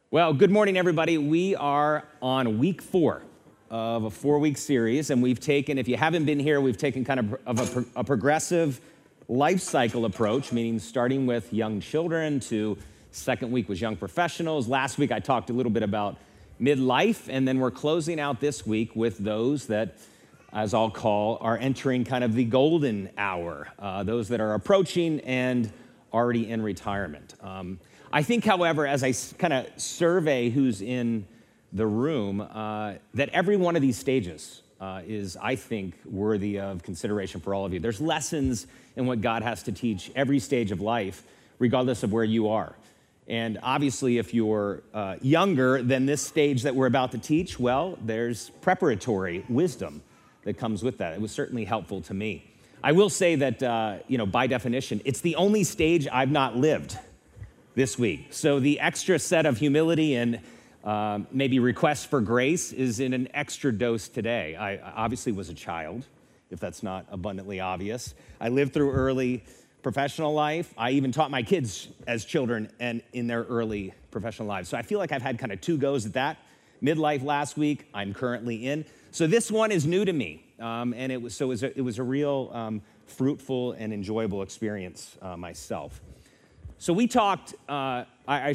Well, good morning, everybody. We are on week 4 of a 4-week series, and we've taken, if you haven't been here, we've taken kind of a progressive life cycle approach, meaning starting with young children to second week was young professionals. Last week, I talked a little bit about midlife, and then we're closing out this week with those that, as I'll call, are entering kind of the golden hour, those that are approaching and already in retirement. I think, however, as I kind of survey who's in the room, that every one of these stages is, I think, worthy of consideration for all of you. There's lessons in what God has to teach every stage of life, regardless of where you are. And obviously, if you're younger than this stage that we're about to teach, well, there's preparatory wisdom that comes with that. It was certainly helpful to me. I will say that, by definition, it's the only stage I've not lived this week. So the extra set of humility and maybe requests for grace is in an extra dose today. I obviously was a child, if that's not abundantly obvious. I lived through early professional life. I even taught my kids as children and in their early professional lives. So I feel like I've had kind of 2 goes at that. Midlife last week, I'm currently in. So this one is new to me. And it was a real fruitful and enjoyable experience myself. So we talked, Paul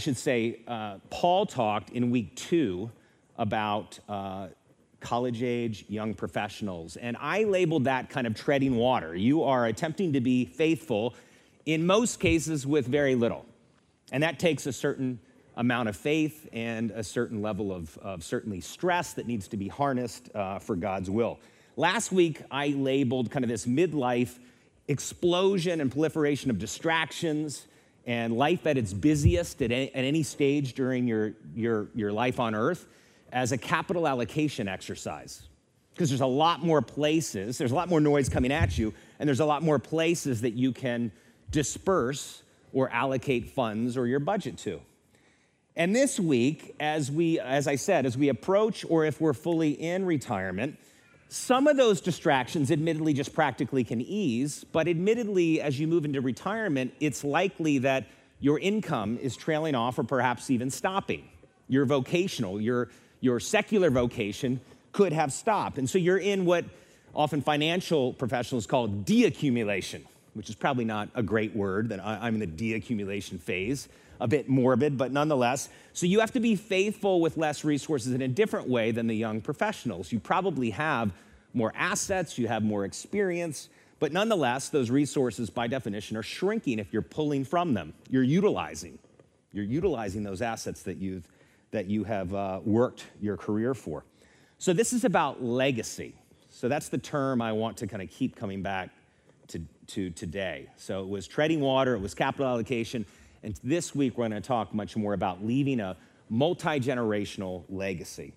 talked in week 2 about college-age young professionals, and I labeled that kind of treading water. You are attempting to be faithful, in most cases with very little, and that takes a certain amount of faith and a certain level of certainly stress that needs to be harnessed for God's will. Last week, I labeled kind of this midlife explosion and proliferation of distractions and life at its busiest at any stage during your life on earth as a capital allocation exercise. Because there's a lot more places, there's a lot more noise coming at you, and there's a lot more places that you can disperse or allocate funds or your budget to. And this week, as we approach, or if we're fully in retirement, some of those distractions, admittedly, just practically can ease, but admittedly, as you move into retirement, it's likely that your income is trailing off or perhaps even stopping. Your vocational, your secular vocation could have stopped. And so you're in what often financial professionals call deaccumulation, which is probably not a great word, that I'm in the deaccumulation phase. A bit morbid, but nonetheless. So you have to be faithful with less resources in a different way than the young professionals. You probably have more assets, you have more experience, but nonetheless, those resources by definition are shrinking if you're pulling from them. You're utilizing those assets that you have worked your career for. So this is about legacy. So that's the term I want to kind of keep coming back to today. So it was treading water, it was capital allocation, and this week, we're going to talk much more about leaving a multi-generational legacy.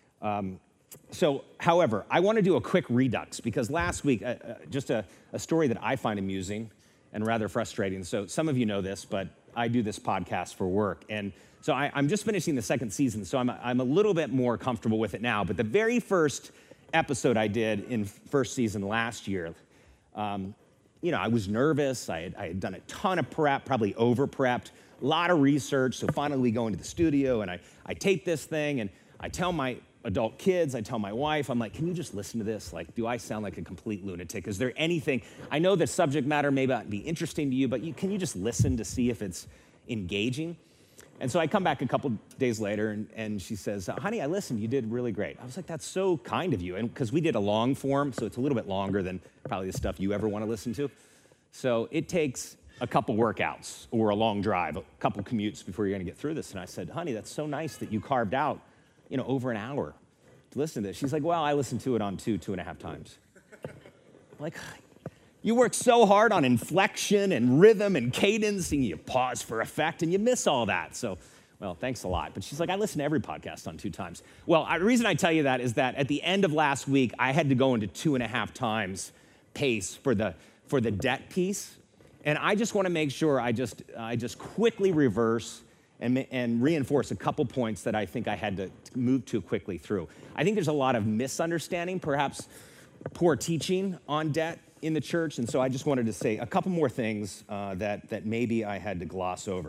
However, I want to do a quick redux because last week, just a story that I find amusing and rather frustrating. So some of you know this, but I do this podcast for work. And so I'm just finishing the 2nd season, so I'm a little bit more comfortable with it now. But the very first episode I did in 1st season last year, I was nervous. I had done a ton of prep, probably over-prepped, a lot of research. So finally we go into the studio and I tape this thing and I tell my adult kids, I tell my wife, I'm like, can you just listen to this? Like, do I sound like a complete lunatic? Is there anything, I know the subject matter may not be interesting to you, but can you just listen to see if it's engaging? And so I come back a couple days later and she says, honey, I listened, you did really great. I was like, that's so kind of you. And because we did a long form, so it's a little bit longer than probably the stuff you ever want to listen to. So it takes a couple workouts or a long drive, a couple commutes before you're going to get through this. And I said, honey, that's so nice that you carved out, over an hour to listen to this. She's like, well, I listened to it on 2.5 times. I'm like, you work so hard on inflection and rhythm and cadence, and you pause for effect, and you miss all that. So, well, thanks a lot. But she's like, I listen to every podcast on 2 times. Well, the reason I tell you that is that at the end of last week, I had to go into 2.5 times pace for the debt piece. And I just want to make sure I just quickly reverse and reinforce a couple points that I think I had to move too quickly through. I think there's a lot of misunderstanding, perhaps poor teaching on debt in the church, and so I just wanted to say a couple more things that maybe I had to gloss over.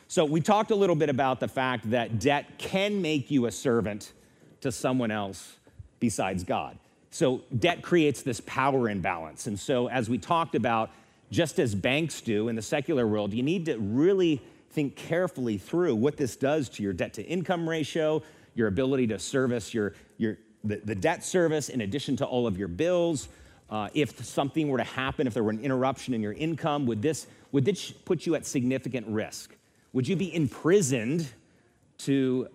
So we talked a little bit about the fact that debt can make you a servant to someone else besides God. So debt creates this power imbalance. And so as we talked about, just as banks do in the secular world, you need to really think carefully through what this does to your debt to income ratio, your ability to service the debt service in addition to all of your bills. If something were to happen, if there were an interruption in your income, would this put you at significant risk? Would you be imprisoned to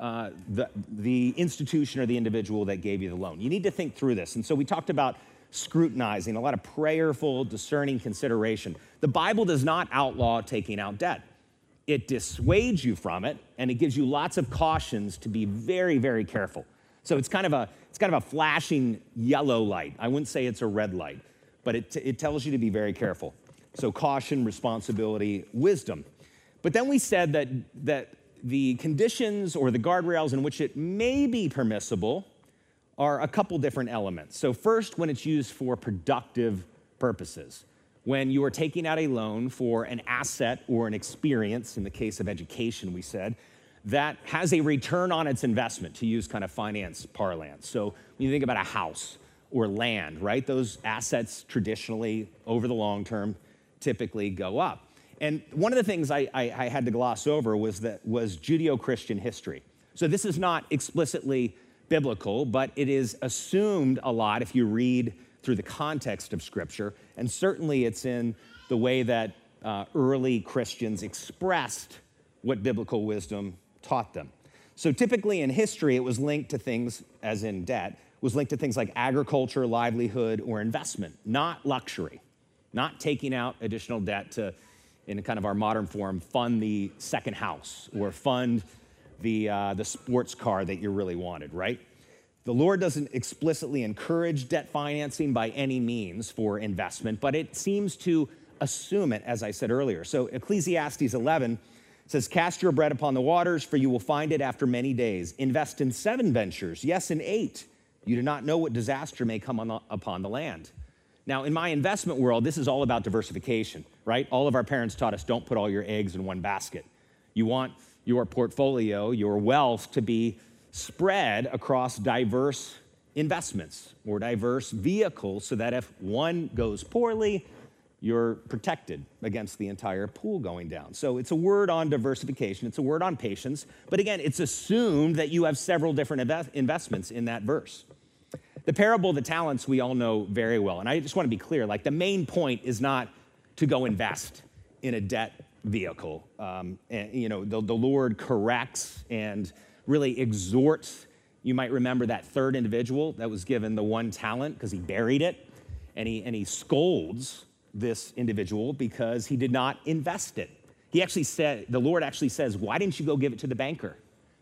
the institution or the individual that gave you the loan? You need to think through this. And so we talked about scrutinizing, a lot of prayerful, discerning consideration. The Bible does not outlaw taking out debt. It dissuades you from it, and it gives you lots of cautions to be very, very careful. So it's kind of a flashing yellow light. I wouldn't say it's a red light, but it tells you to be very careful. So caution, responsibility, wisdom. But then we said that the conditions or the guardrails in which it may be permissible are a couple different elements. So first, when it's used for productive purposes. When you are taking out a loan for an asset or an experience, in the case of education, we said, that has a return on its investment, to use kind of finance parlance. So when you think about a house or land, right? Those assets traditionally, over the long term, typically go up. And one of the things I had to gloss over was Judeo-Christian history. So this is not explicitly biblical, but it is assumed a lot if you read through the context of Scripture, and certainly it's in the way that early Christians expressed what biblical wisdom taught them. So typically in history, it was linked to things, as in debt, was linked to things like agriculture, livelihood, or investment, not luxury, not taking out additional debt to, in kind of our modern form, fund the second house or fund the sports car that you really wanted, right? The Lord doesn't explicitly encourage debt financing by any means for investment, but it seems to assume it, as I said earlier. So Ecclesiastes 11 says, "Cast your bread upon the waters, for you will find it after many days. Invest in 7 ventures, yes, in 8. You do not know what disaster may come upon the land." Now, in my investment world, this is all about diversification, right? All of our parents taught us, don't put all your eggs in one basket. You want your portfolio, your wealth, to be spread across diverse investments or diverse vehicles so that if one goes poorly, you're protected against the entire pool going down. So it's a word on diversification. It's a word on patience. But again, it's assumed that you have several different investments in that verse. The parable of the talents we all know very well. And I just want to be clear, like the main point is not to go invest in a debt vehicle. And, you know, the Lord corrects and really exhorts. You might remember that third individual that was given the 1 talent because he buried it, and he scolds this individual because he did not invest it. He actually said, the Lord actually says, "Why didn't you go give it to the banker?"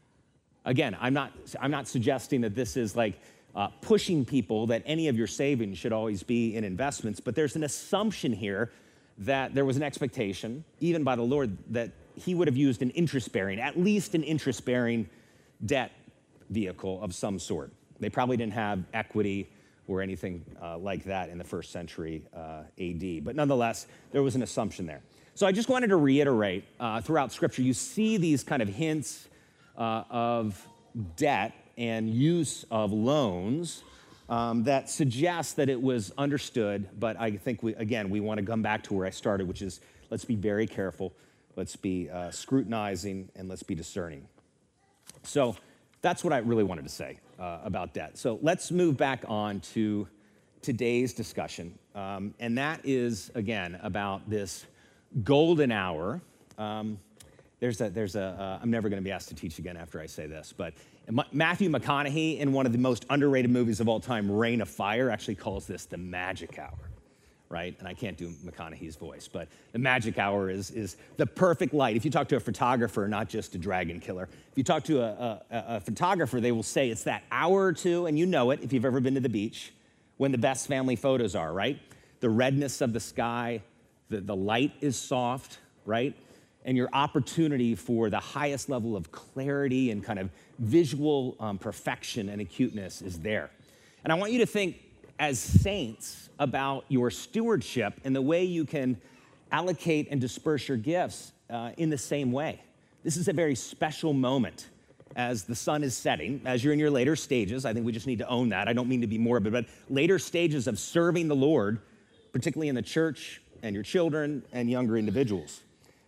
Again, I'm not suggesting that this is like pushing people that any of your savings should always be in investments, but there's an assumption here that there was an expectation, even by the Lord, that he would have used at least an interest-bearing debt vehicle of some sort. They probably didn't have equity or anything like that in the first century AD. But nonetheless, there was an assumption there. So I just wanted to reiterate, throughout Scripture, you see these kind of hints of debt and use of loans that suggest that it was understood. But I think, we want to come back to where I started, which is let's be very careful, let's be scrutinizing, and let's be discerning. So that's what I really wanted to say about debt. So let's move back on to today's discussion. And that is, again, about this golden hour. I'm never going to be asked to teach again after I say this, but Matthew McConaughey, in one of the most underrated movies of all time, Reign of Fire, actually calls this the magic hour, right? And I can't do McConaughey's voice, but the magic hour is the perfect light. If you talk to a photographer, not just a dragon killer, if you talk to a photographer, they will say it's that hour or two, and you know it if you've ever been to the beach, when the best family photos are, right? The redness of the sky, the light is soft, right? And your opportunity for the highest level of clarity and kind of visual perfection and acuteness is there. And I want you to think as saints about your stewardship and the way you can allocate and disperse your gifts in the same way. This is a very special moment as the sun is setting, as you're in your later stages. I think we just need to own that. I don't mean to be morbid, but later stages of serving the Lord, particularly in the church and your children and younger individuals.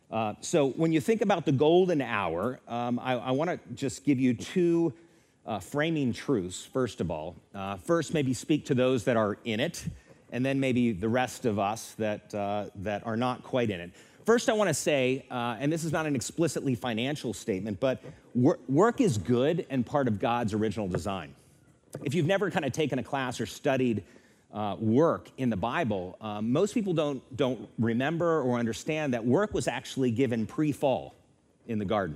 So when you think about the golden hour, I want to just give you two framing truths, first of all. First, maybe speak to those that are in it, and then maybe the rest of us that are not quite in it. First, I want to say, and this is not an explicitly financial statement, but work is good and part of God's original design. If you've never kind of taken a class or studied work in the Bible, most people don't remember or understand that work was actually given pre-fall in the garden.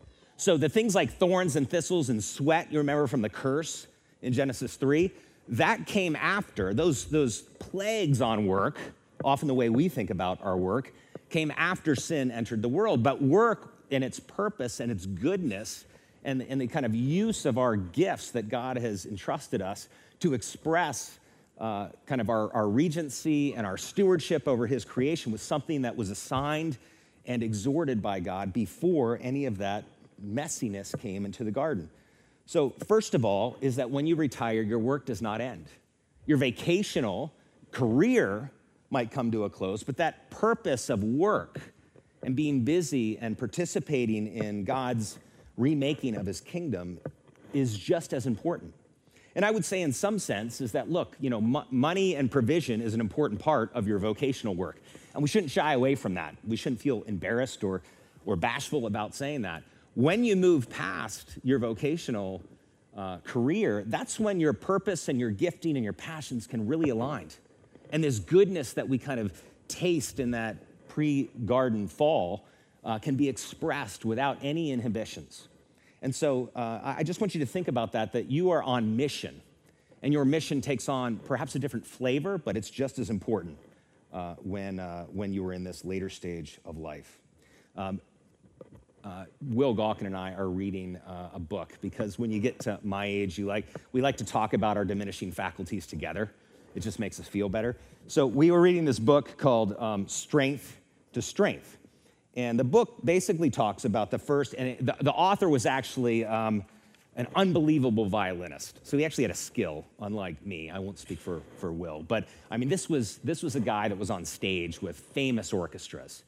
So the things like thorns and thistles and sweat, you remember from the curse in Genesis 3, that came after, those plagues on work, often the way we think about our work, came after sin entered the world. But work and its purpose and its goodness and the kind of use of our gifts that God has entrusted us to express kind of our regency and our stewardship over his creation was something that was assigned and exhorted by God before any of that messiness came into the garden. So first of all is that when you retire, your work does not end. Your vacational career might come to a close, but that purpose of work and being busy and participating in God's remaking of his kingdom is just as important. And I would say in some sense is that, look, money and provision is an important part of your vocational work. And we shouldn't shy away from that. We shouldn't feel embarrassed or bashful about saying that. When you move past your vocational career, that's when your purpose and your gifting and your passions can really align. And this goodness that we kind of taste in that pre-garden fall can be expressed without any inhibitions. And so I just want you to think about that you are on mission. And your mission takes on perhaps a different flavor, but it's just as important when you are in this later stage of life. Will Galkin and I are reading a book because when you get to my age, we like to talk about our diminishing faculties together. It just makes us feel better. So we were reading this book called Strength to Strength. And the book basically talks about the first, and the author was actually an unbelievable violinist. So he actually had a skill, unlike me. I won't speak for Will. But I mean, this was a guy that was on stage with famous orchestras.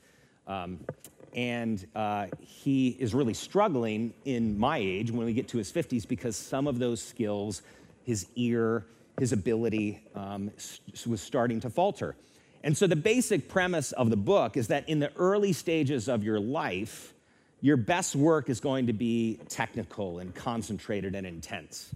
And he is really struggling in my age when we get to his 50s because some of those skills, his ear, his ability was starting to falter. And so the basic premise of the book is that in the early stages of your life, your best work is going to be technical and concentrated and intense.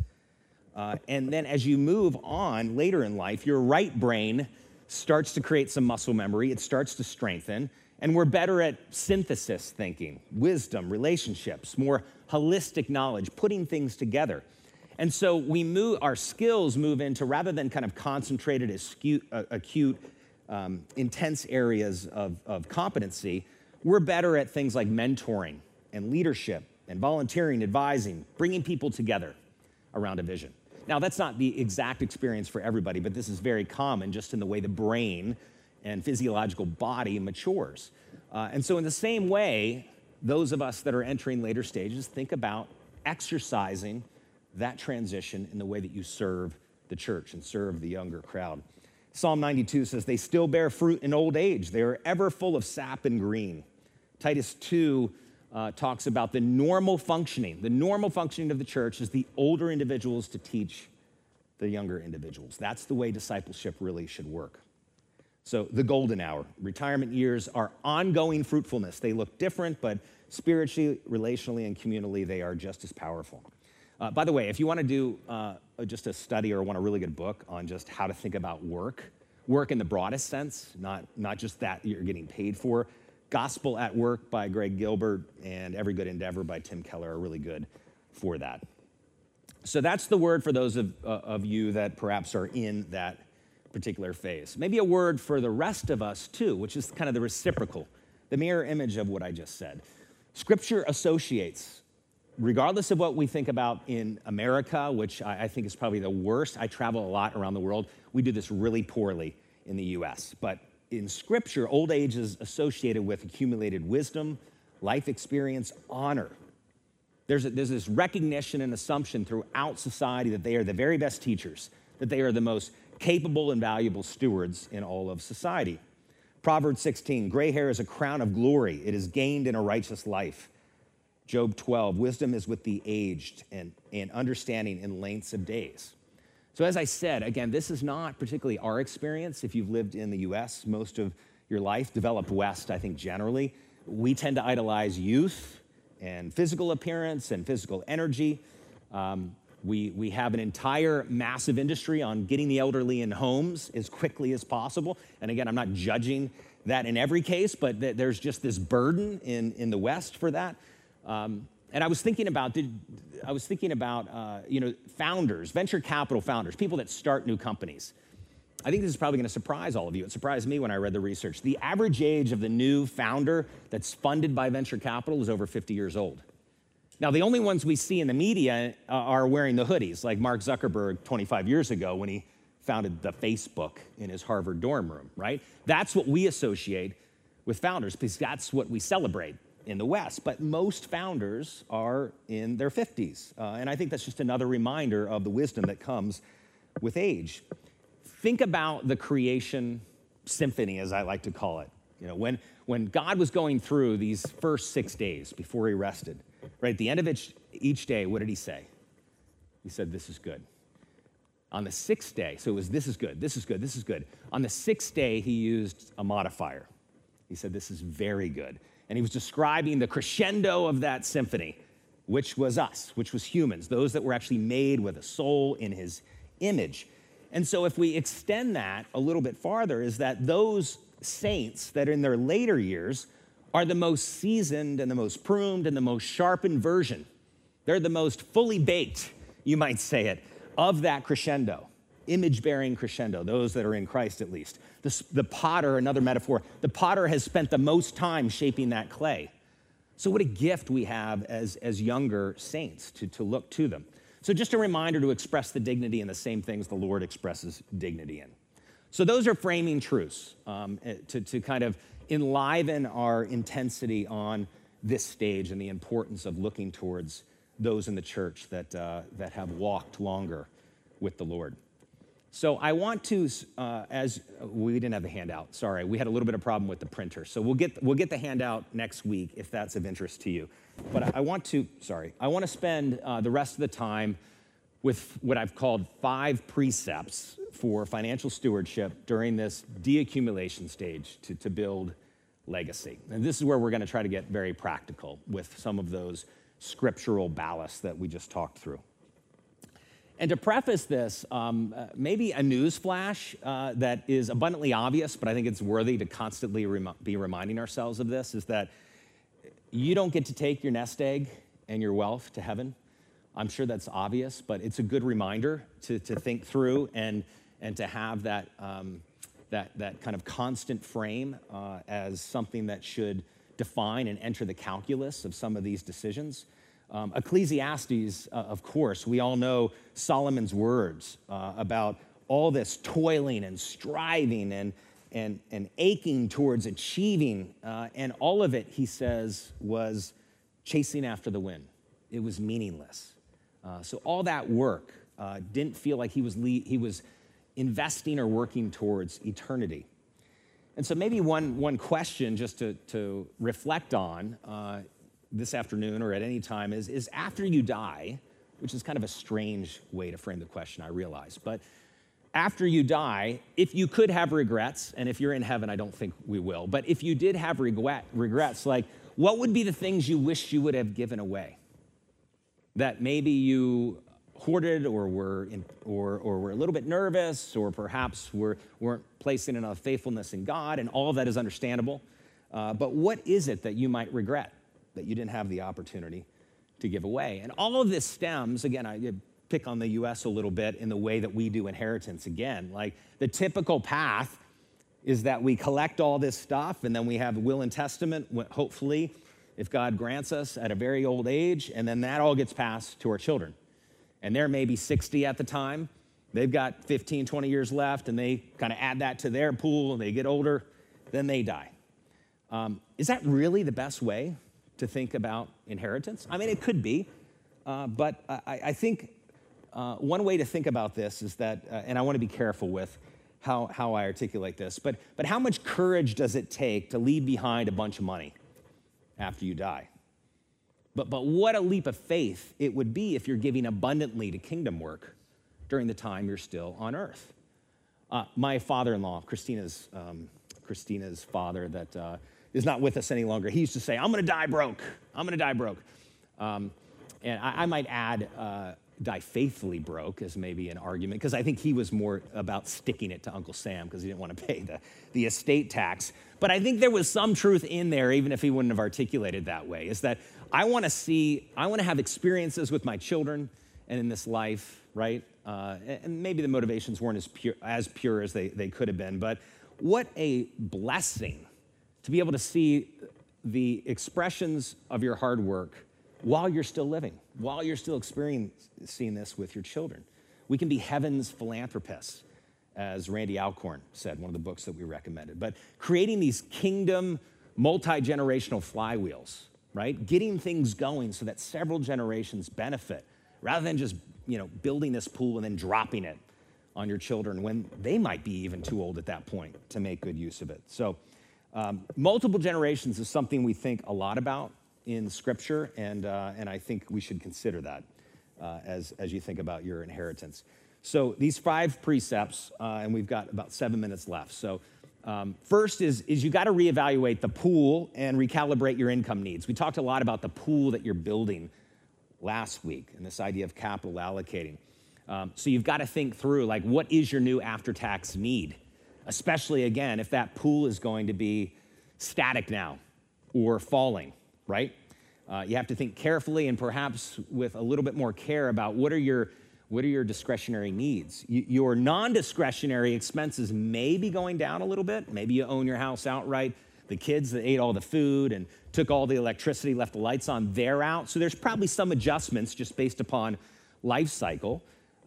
And then as you move on later in life, your right brain starts to create some muscle memory. It starts to strengthen. And we're better at synthesis thinking, wisdom, relationships, more holistic knowledge, putting things together. And so our skills move into, rather than kind of concentrated, acute, intense areas of competency, we're better at things like mentoring and leadership and volunteering, advising, bringing people together around a vision. Now, that's not the exact experience for everybody, but this is very common just in the way the brain and physiological body matures. And so in the same way, those of us that are entering later stages, think about exercising that transition in the way that you serve the church and serve the younger crowd. Psalm 92 says, they still bear fruit in old age. They are ever full of sap and green. Titus 2 talks about the normal functioning. The normal functioning of the church is the older individuals to teach the younger individuals. That's the way discipleship really should work. So the golden hour, retirement years are ongoing fruitfulness. They look different, but spiritually, relationally, and communally, they are just as powerful. By the way, if you want to do just a study or want a really good book on just how to think about work in the broadest sense, not just that you're getting paid for, Gospel at Work by Greg Gilbert and Every Good Endeavor by Tim Keller are really good for that. So that's the word for those of you that perhaps are in that particular phase. Maybe a word for the rest of us too, which is kind of the reciprocal, the mirror image of what I just said. Scripture associates, regardless of what we think about in America, which I think is probably the worst. I travel a lot around the world. We do this really poorly in the US. But in Scripture, old age is associated with accumulated wisdom, life experience, honor. There's this recognition and assumption throughout society that they are the very best teachers, that they are the most capable and valuable stewards in all of society. Proverbs 16, gray hair is a crown of glory. It is gained in a righteous life. Job 12, wisdom is with the aged and understanding in lengths of days. So as I said, again, this is not particularly our experience. If you've lived in the US most of your life, developed West, I think generally, we tend to idolize youth and physical appearance and physical energy. We have an entire massive industry on getting the elderly in homes as quickly as possible. And again, I'm not judging that in every case, but there's just this burden in the West for that. And I was thinking about, founders, venture capital founders, people that start new companies. I think this is probably going to surprise all of you. It surprised me when I read the research. The average age of the new founder that's funded by venture capital is over 50 years old. Now, the only ones we see in the media are wearing the hoodies, like Mark Zuckerberg 25 years ago when he founded the Facebook in his Harvard dorm room, right? That's what we associate with founders because that's what we celebrate in the West. But most founders are in their 50s. And I think that's just another reminder of the wisdom that comes with age. Think about the creation symphony, as I like to call it. You know, when God was going through these first 6 days before he rested, right at the end of each day, what did he say? He said, this is good. On the sixth day, so it was this is good, this is good, this is good. On the sixth day, he used a modifier. He said, this is very good. And he was describing the crescendo of that symphony, which was us, which was humans, those that were actually made with a soul in his image. And so if we extend that a little bit farther, is that those saints that in their later years are the most seasoned and the most pruned and the most sharpened version. They're the most fully baked, you might say it, of that crescendo, image-bearing crescendo, those that are in Christ at least. The potter, another metaphor, the potter has spent the most time shaping that clay. So what a gift we have as younger saints to look to them. So just a reminder to express the dignity in the same things the Lord expresses dignity in. So those are framing truths to kind of enliven our intensity on this stage and the importance of looking towards those in the church that have walked longer with the Lord. So I want to, as we didn't have the handout, sorry, we had a little bit of problem with the printer. So we'll get the handout next week if that's of interest to you. But I want to spend the rest of the time with what I've called 5 precepts for financial stewardship during this deaccumulation stage to build legacy. And this is where we're going to try to get very practical with some of those scriptural ballasts that we just talked through. And to preface this, maybe a news flash that is abundantly obvious, but I think it's worthy to constantly be reminding ourselves of this, is that you don't get to take your nest egg and your wealth to heaven. I'm sure that's obvious, but it's a good reminder to think through and to have that kind of constant frame as something that should define and enter the calculus of some of these decisions. Ecclesiastes, of course, we all know Solomon's words about all this toiling and striving and aching towards achieving, and all of it, he says, was chasing after the wind. It was meaningless. So all that work didn't feel like he was investing or working towards eternity. And so maybe one question just to reflect on this afternoon or at any time is after you die, which is kind of a strange way to frame the question, I realize, but after you die, if you could have regrets, and if you're in heaven, I don't think we will, but if you did have regrets, like what would be the things you wish you would have given away? That maybe you hoarded or were a little bit nervous, or perhaps weren't placing enough faithfulness in God, and all of that is understandable. But what is it that you might regret that you didn't have the opportunity to give away? And all of this stems, again, I pick on the U.S. a little bit in the way that we do inheritance again. Like the typical path is that we collect all this stuff, and then we have a will and testament, hopefully, if God grants us at a very old age, and then that all gets passed to our children. And they're maybe 60 at the time. They've got 15, 20 years left, and they kind of add that to their pool, and they get older, then they die. Is that really the best way to think about inheritance? I mean, it could be, but I think one way to think about this is that, and I want to be careful with how I articulate this, but how much courage does it take to leave behind a bunch of money after you die? But what a leap of faith it would be if you're giving abundantly to kingdom work during the time you're still on earth. My father-in-law, Christina's father that is not with us any longer, he used to say, I'm gonna die broke. I'm gonna die broke. And I might add, die faithfully broke as maybe an argument, because I think he was more about sticking it to Uncle Sam because he didn't want to pay the estate tax. But I think there was some truth in there, even if he wouldn't have articulated that way, is that I want to have experiences with my children and in this life, right? And maybe the motivations weren't as pure as they could have been, but what a blessing to be able to see the expressions of your hard work while you're still living, while you're still experiencing this with your children. We can be heaven's philanthropists, as Randy Alcorn said, one of the books that we recommended. But creating these kingdom, multi-generational flywheels, right? Getting things going so that several generations benefit, rather than just, building this pool and then dropping it on your children when they might be even too old at that point to make good use of it. So multiple generations is something we think a lot about in Scripture, and I think we should consider that as you think about your inheritance. So these 5 precepts, and we've got about 7 minutes left. So first is you got to reevaluate the pool and recalibrate your income needs. We talked a lot about the pool that you're building last week and this idea of capital allocating. So you've got to think through, like, what is your new after-tax need? Especially, again, if that pool is going to be static now or falling, right? You have to think carefully and perhaps with a little bit more care about what are your discretionary needs. Your non-discretionary expenses may be going down a little bit. Maybe you own your house outright. The kids that ate all the food and took all the electricity, left the lights on, they're out. So there's probably some adjustments just based upon life cycle.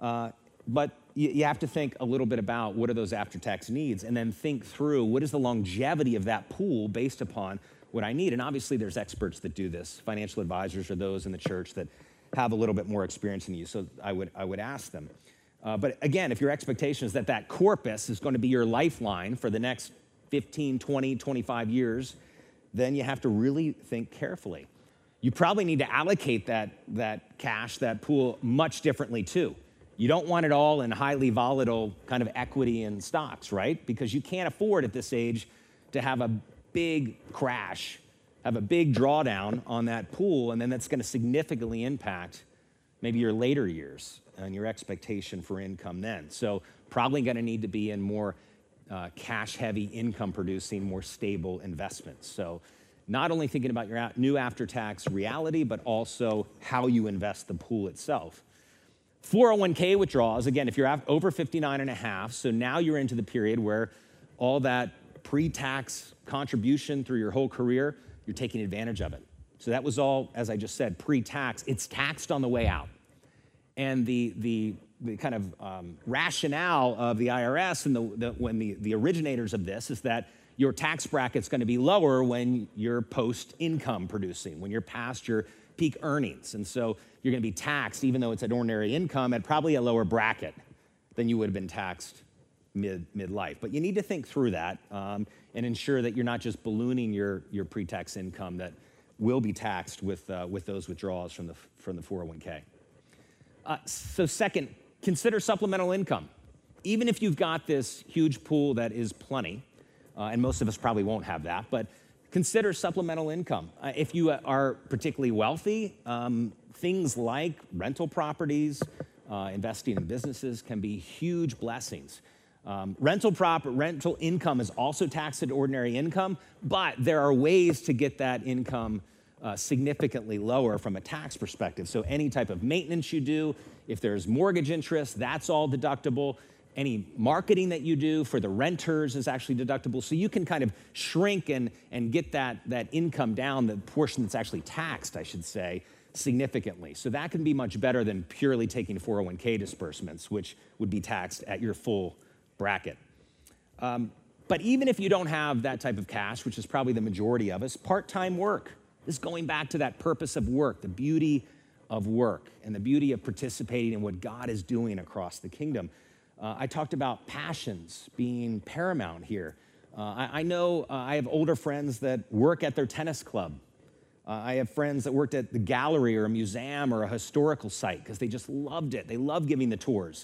But you have to think a little bit about what are those after-tax needs, and then think through what is the longevity of that pool based upon what I need. And obviously there's experts that do this. Financial advisors are those in the church that have a little bit more experience than you, so I would ask them. But again, if your expectation is that corpus is going to be your lifeline for the next 15, 20, 25 years, then you have to really think carefully. You probably need to allocate that cash, that pool, much differently too. You don't want it all in highly volatile kind of equity and stocks, right? Because you can't afford at this age to have a big crash, have a big drawdown on that pool, and then that's going to significantly impact maybe your later years and your expectation for income then. So probably going to need to be in more cash-heavy, income-producing, more stable investments. So not only thinking about your new after-tax reality, but also how you invest the pool itself. 401k withdrawals, again, if you're over 59 and a half, so now you're into the period where all that pre-tax contribution through your whole career, you're taking advantage of it. So that was all, as I just said, pre-tax. It's taxed on the way out. And the kind of rationale of the IRS and the originators of this is that your tax bracket's going to be lower when you're post-income producing, when you're past your peak earnings. And so you're going to be taxed, even though it's an ordinary income, at probably a lower bracket than you would have been taxed midlife. But you need to think through that and ensure that you're not just ballooning your pre-tax income that will be taxed with those withdrawals from the 401k. So second, consider supplemental income. Even if you've got this huge pool that is plenty, and most of us probably won't have that, but consider supplemental income. If you are particularly wealthy, things like rental properties, investing in businesses can be huge blessings. Rental income is also taxed at ordinary income, but there are ways to get that income significantly lower from a tax perspective. So any type of maintenance you do, if there's mortgage interest, that's all deductible. Any marketing that you do for the renters is actually deductible. So you can kind of shrink and get that income down, the portion that's actually taxed, I should say, significantly. So that can be much better than purely taking 401k disbursements, which would be taxed at your full bracket. But even if you don't have that type of cash, which is probably the majority of us, part-time work This is going back to that purpose of work, the beauty of work, and the beauty of participating in what God is doing across the kingdom. I talked about passions being paramount here. I know I have older friends that work at their tennis club. I have friends that worked at the gallery or a museum or a historical site because they just loved it. They love giving the tours.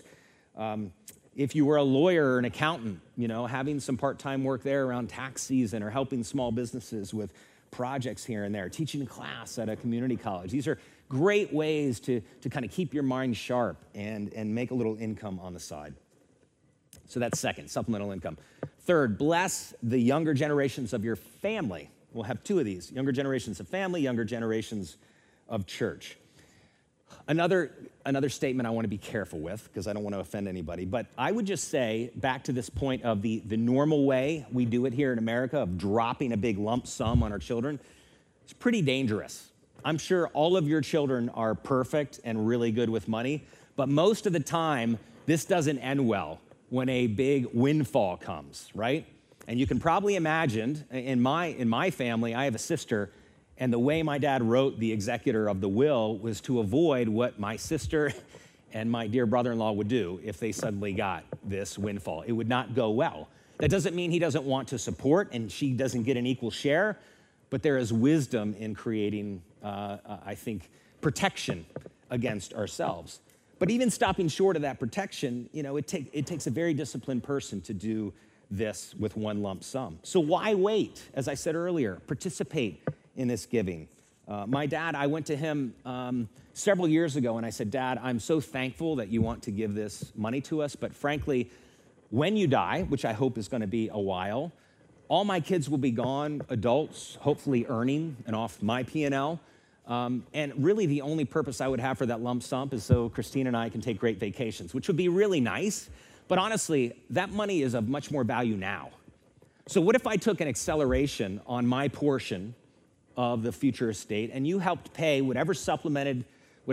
If you were a lawyer or an accountant, having some part-time work there around tax season or helping small businesses with projects here and there, teaching a class at a community college. These are great ways to kind of keep your mind sharp and make a little income on the side. So that's second, supplemental income. Third, bless the younger generations of your family. We'll have two of these, younger generations of family, younger generations of church. Another statement I want to be careful with because I don't want to offend anybody, but I would just say back to this point of the normal way we do it here in America of dropping a big lump sum on our children, it's pretty dangerous. I'm sure all of your children are perfect and really good with money, but most of the time, this doesn't end well when a big windfall comes, right? And you can probably imagine, in my family, I have a sister, and the way my dad wrote the executor of the will was to avoid what my sister and my dear brother-in-law would do if they suddenly got this windfall. It would not go well. That doesn't mean he doesn't want to support and she doesn't get an equal share, but there is wisdom in creating, I think, protection against ourselves. But even stopping short of that protection, it takes a very disciplined person to do this with one lump sum. So why wait? As I said earlier, participate in this giving. My dad, I went to him several years ago and I said, Dad, I'm so thankful that you want to give this money to us, but frankly, when you die, which I hope is going to be a while, all my kids will be gone, adults, hopefully earning and off my P&L. And really the only purpose I would have for that lump sum is so Christine and I can take great vacations, which would be really nice. But honestly, that money is of much more value now. So what if I took an acceleration on my portion of the future estate and you helped pay whatever supplement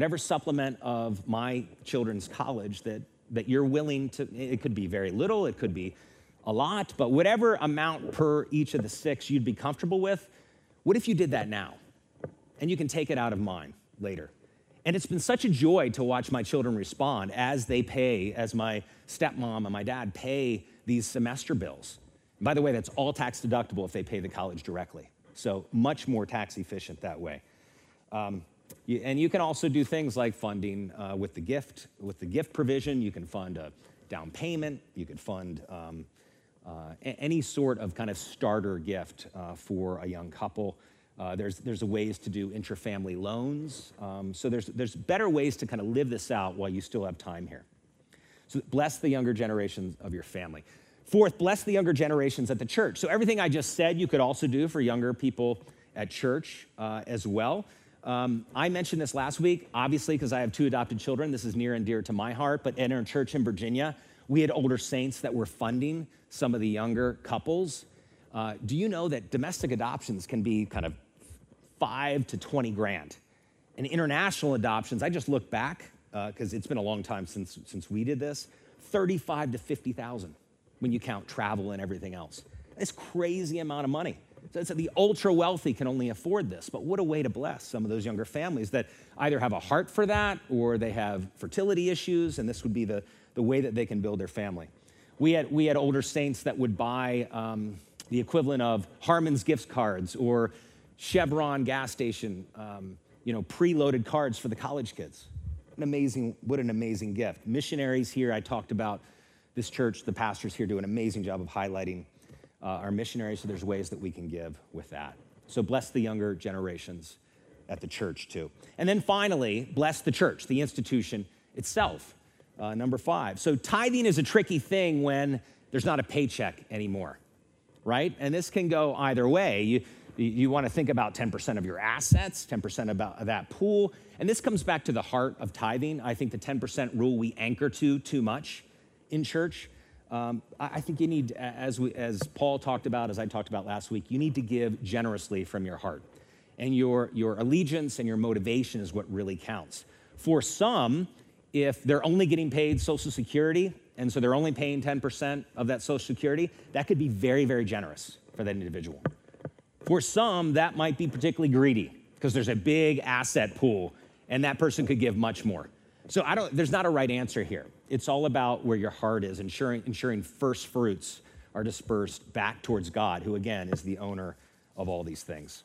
of my children's college that you're willing to, it could be very little, it could be a lot, but whatever amount per each of the six you'd be comfortable with, what if you did that now? And you can take it out of mine later. And it's been such a joy to watch my children respond as they pay, as my stepmom and my dad pay these semester bills. And by the way, that's all tax deductible if they pay the college directly. So much more tax efficient that way. And you can also do things like funding with the gift provision. You can fund a down payment. You can fund any sort of kind of starter gift for a young couple. There's ways to do intrafamily loans. So there's better ways to kind of live this out while you still have time here. So bless the younger generations of your family. Fourth, bless the younger generations at the church. So everything I just said, you could also do for younger people at church as well. I mentioned this last week, obviously, because I have two adopted children. This is near and dear to my heart. But in our church in Virginia, we had older saints that were funding some of the younger couples. Do you know that domestic adoptions can be kind of 5 to 20 grand? And international adoptions, I just looked back, because it's been a long time since we did this, 35 to 50,000 when you count travel and everything else. It's crazy amount of money. So the ultra wealthy can only afford this, but what a way to bless some of those younger families that either have a heart for that or they have fertility issues, and this would be the way that they can build their family. We had older saints that would buy the equivalent of Harmon's gift cards or Chevron gas station, preloaded cards for the college kids. What an amazing gift. Missionaries here, I talked about this church, the pastors here do an amazing job of highlighting our missionaries, so there's ways that we can give with that. So bless the younger generations at the church too. And then finally, bless the church, the institution itself, number 5. So tithing is a tricky thing when there's not a paycheck anymore, right? And this can go either way. You want to think about 10% of your assets, 10% of that pool. And this comes back to the heart of tithing. I think the 10% rule we anchor to too much in church. I think you need, as Paul talked about, as I talked about last week, you need to give generously from your heart. And your allegiance and your motivation is what really counts. For some, if they're only getting paid Social Security, and so they're only paying 10% of that Social Security, that could be very, very generous for that individual. For some, that might be particularly greedy because there's a big asset pool and that person could give much more. So there's not a right answer here. It's all about where your heart is, ensuring first fruits are dispersed back towards God, who again is the owner of all these things.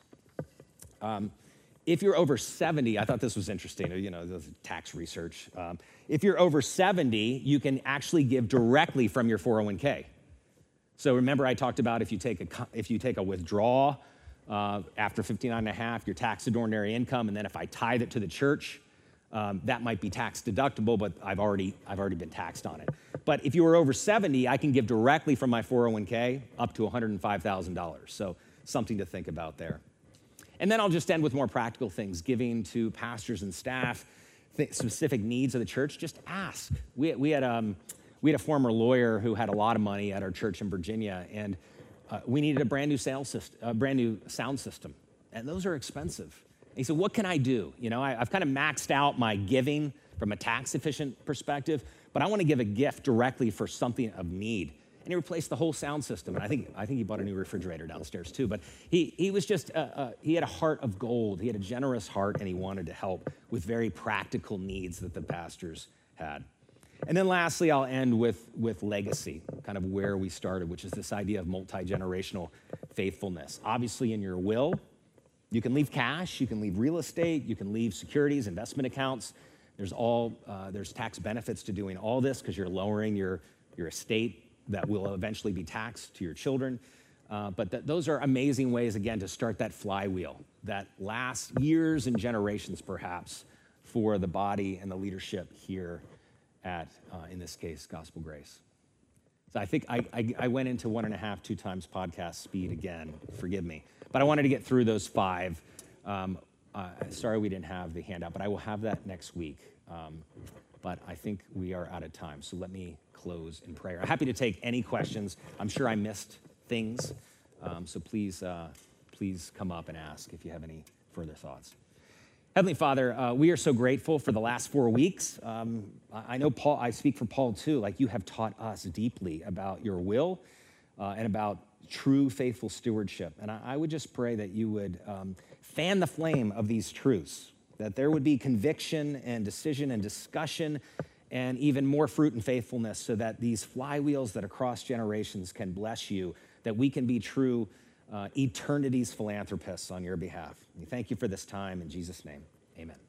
If you're over 70, I thought this was interesting, the tax research. If you're over 70, you can actually give directly from your 401k. So remember I talked about if you take a withdrawal after 59 and a half, your taxed ordinary income, and then if I tithe it to the church, that might be tax deductible, but I've already been taxed on it. But if you were over 70, I can give directly from my 401k up to $105,000. So something to think about there. And then I'll just end with more practical things, giving to pastors and staff, specific needs of the church. Just ask. We had a former lawyer who had a lot of money at our church in Virginia, and we needed a brand new sound system, and those are expensive. And he said, "What can I do? I've kind of maxed out my giving from a tax efficient perspective, but I want to give a gift directly for something of need." And he replaced the whole sound system. And I think he bought a new refrigerator downstairs too. But he was just, he had a heart of gold. He had a generous heart, and he wanted to help with very practical needs that the pastors had. And then lastly, I'll end with legacy, kind of where we started, which is this idea of multi-generational faithfulness. Obviously, in your will, you can leave cash, you can leave real estate, you can leave securities, investment accounts. There's tax benefits to doing all this because you're lowering your estate that will eventually be taxed to your children. But those are amazing ways, again, to start that flywheel that lasts years and generations, perhaps, for the body and the leadership here at, in this case, Gospel Grace. So I think I went into 1.5, 2 times podcast speed again. Forgive me. But I wanted to get through those 5. Sorry we didn't have the handout, but I will have that next week. But I think we are out of time. So let me close in prayer. I'm happy to take any questions. I'm sure I missed things. So please come up and ask if you have any further thoughts. Heavenly Father, we are so grateful for the last 4 weeks. I know Paul, I speak for Paul too, like you have taught us deeply about your will and about true faithful stewardship. And I would just pray that you would fan the flame of these truths, that there would be conviction and decision and discussion and even more fruit and faithfulness so that these flywheels that across generations can bless you, that we can be true eternity's philanthropists on your behalf. We thank you for this time. In Jesus' name, amen.